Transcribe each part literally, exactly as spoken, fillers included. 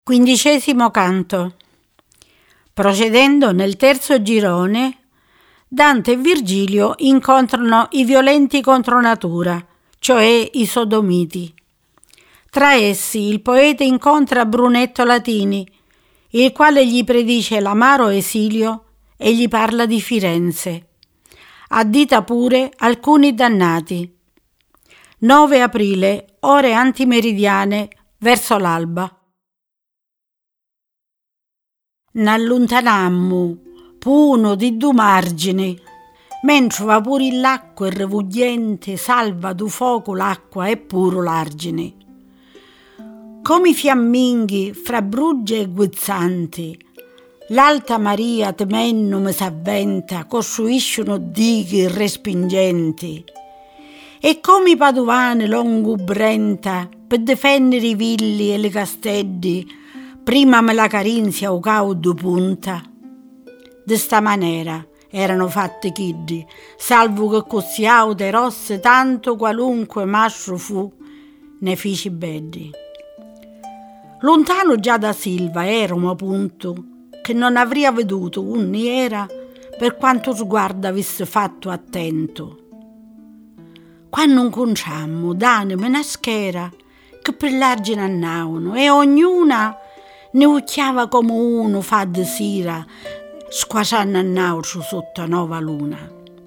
Quindicesimo canto. Procedendo nel terzo girone, Dante e Virgilio incontrano i violenti contro natura, cioè i sodomiti. Tra essi il poeta incontra Brunetto Latini, il quale gli predice l'amaro esilio e gli parla di Firenze. Addita pure alcuni dannati. nove aprile, ore antimeridiane, verso l'alba. N'allontanammo puno di due margini, mentre va pure l'acqua e revugliente salva du fuoco l'acqua e puro l'argine. Come i fiamminghi fra brugge e guizzanti, l'alta Maria temenno mi s'avventa, costruiscono dighe respingenti. E come i padovani longubrenta per difendere i villi e le castelli, prima me la carinzia o caudo punta. De sta maniera erano fatte chiddi, salvo che così aute rosse tanto qualunque mastro fu, ne fici belli. Lontano già da Silva eramo appunto, che non avria veduto un ni era per quanto sguardo avesse fatto attento. Quando inconciammo d'anima una schera che per l'argine annavano e ognuna ne ucchiava come uno fa di sera, squasciando a nautro sotto a nuova luna.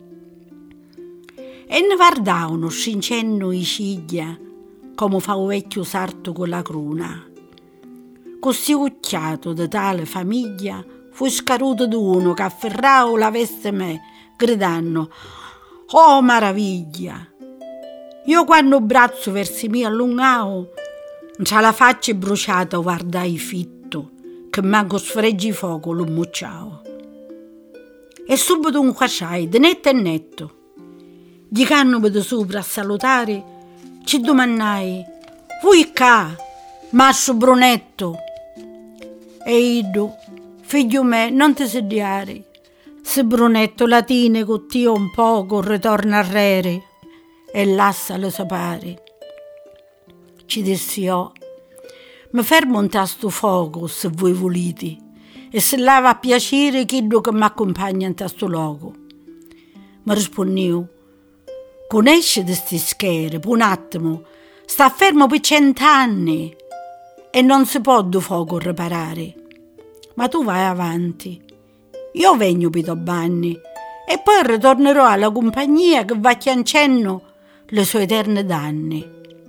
E ne guardavano scincenno i ciglia, come fa un vecchio sarto con la cruna. Così ucchiato da tale famiglia, fu scaruto di uno che afferrava la veste me, gridando: «Oh maraviglia!» Io quando il braccio verso me allungavo, c'ha la faccia bruciata guardai fitto, che manco sfreggi fuoco lo mucciavo. E subito un quasciai, di netto e netto. Gli cannomi da sopra a salutare, ci domandai: «Voi qua, mastro Brunetto?» E io, figlio me, non ti sediare, se Brunetto Latine con te un poco ritorna a rere e lassa le sapare. Ci dissi io: «Mi fermo un tasto fuoco se voi volete e se lava a piacere chi che mi accompagna in tasto luogo». Mi rispondeu: «Conosci di sti schere, per un attimo, sta fermo per cent'anni e non si può do fuoco riparare. Ma tu vai avanti, io vengo per domani e poi ritornerò alla compagnia che va chiancendo le sue eterne danni».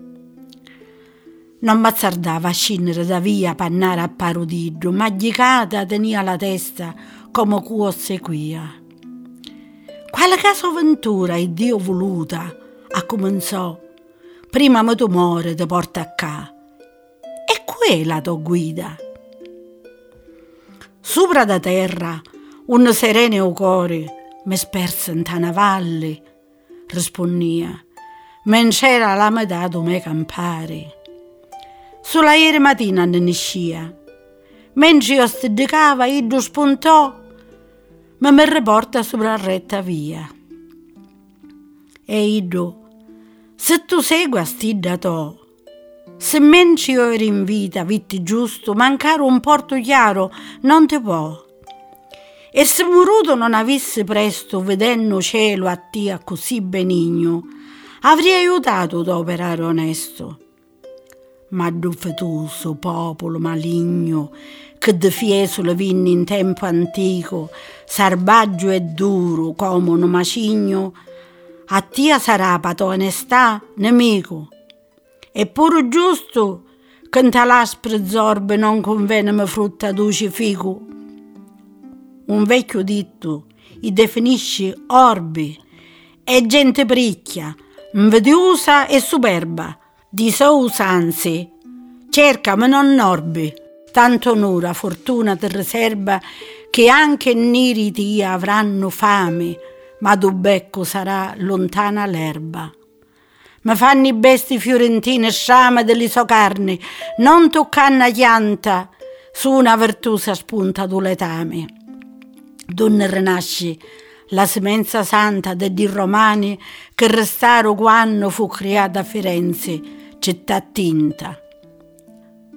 Non m'azzardava a scendere da via per andare a parodiddo, ma glicata tenia la testa come cuo seguia. «Quale caso avventura è Dio voluta?» accominciò. «Prima mi tu muore ti porta a ca. E quella tua guida?» Sopra da terra, un sereno cuore mi sperse in tana valle, rispondia, men c'era la metà do me campare. Sulla ieri mattina ne niscia, mentre io stedicava, io spuntò, ma mi riporta sopra retta via. E io, se tu segui a sti dato, se mentre io ero in vita, vitti giusto, mancare un porto chiaro non ti può. E se muruto non avessi presto, vedendo cielo a te così benigno, avrei aiutato d'operare onesto. Ma dufetuso popolo maligno, che de fiesole vinni in tempo antico, sarbaggio e duro come un macigno, a te sarà per tua onestà nemico. E pure giusto che in tal'aspre zorbe non conviene me frutta duci fico. Un vecchio ditto i definisce orbi e gente pricchia, invidiosa e superba, di sua usanze, cercami non orbi, tanto onora, fortuna ti riserva, che anche neri tia avranno fame, ma tu becco sarà lontana l'erba. Mi fanno i besti fiorentini sciame delle so carni, non toccanna chianta, su una virtuosa spunta tu letame. Donne rinasci la semenza santa degli romani che restarono quando fu creata Firenze, città tinta.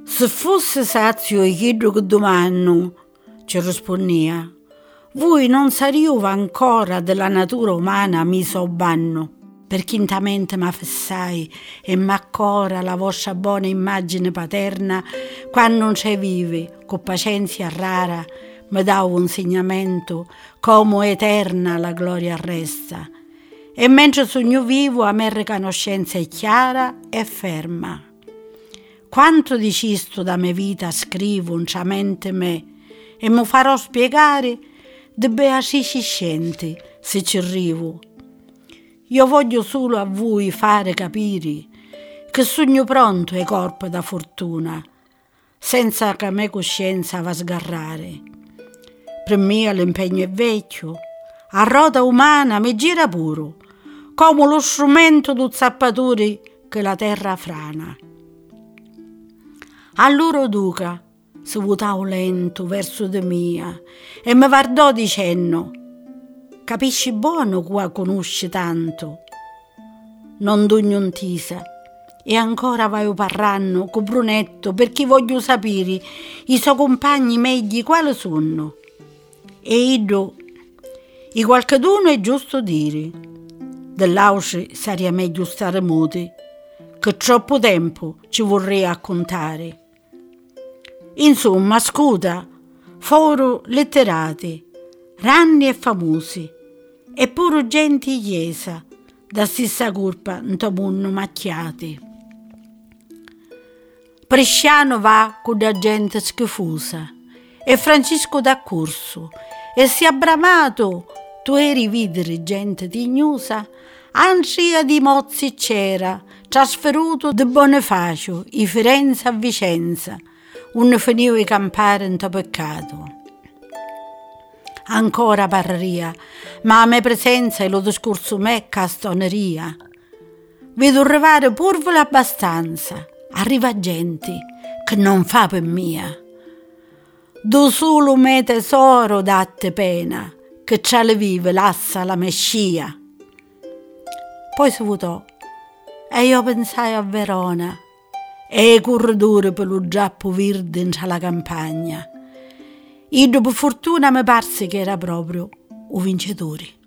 Se fosse sazio e chiedo che domando, ci rispondeva, voi non sareste ancora della natura umana mi sobbanno, perché intamente mi fessai e m'accora la vostra buona immagine paterna quando non c'è vive, con pazienza rara, mi dà un insegnamento come eterna la gloria resta. E mentre sogno vivo a me riconoscenza è chiara e ferma. Quanto di cisto da me vita scrivo unciamente me e mi farò spiegare de beatrici scenti se ci arrivo. Io voglio solo a voi fare capire che sogno pronto è corpo da fortuna, senza che a me coscienza va sgarrare. Per me l'impegno è vecchio, a roda umana mi gira puro, come lo strumento d'un zappatore che la terra frana. Allora Duca si votò lento verso di mia e mi guardò dicendo: capisci buono qua conosci tanto. Non dogno intisa e ancora vai parlando con Brunetto perché voglio sapere i suoi compagni meglio quali sono. E io, e qualcheduno è giusto dire, dell'altro sarebbe meglio stare muti, che troppo tempo ci vorrei raccontare. Insomma, scusa, foro letterati, ranni e famosi, e pure gente chiesa, da stessa colpa in tomunno macchiati. Bresciano va con la gente schifosa, e Francisco d'Accorso, e si è bramato, tu eri videre gente tignosa, anzi di Mozzi c'era, trasferuto di Bonifacio, i Firenze a Vicenza, un finivo i campare in to peccato. Ancora parria, ma a me presenza e lo discorso me castoneria. Vedo arrivare purvole abbastanza, arriva gente che non fa per mia. Do solo me tesoro datte pena, che c'ha le vive lassa la mescia. Poi si votò e io pensai a Verona e i corridori per lo giappo verde in la campagna. E dopo fortuna mi parse che era proprio un vincitore.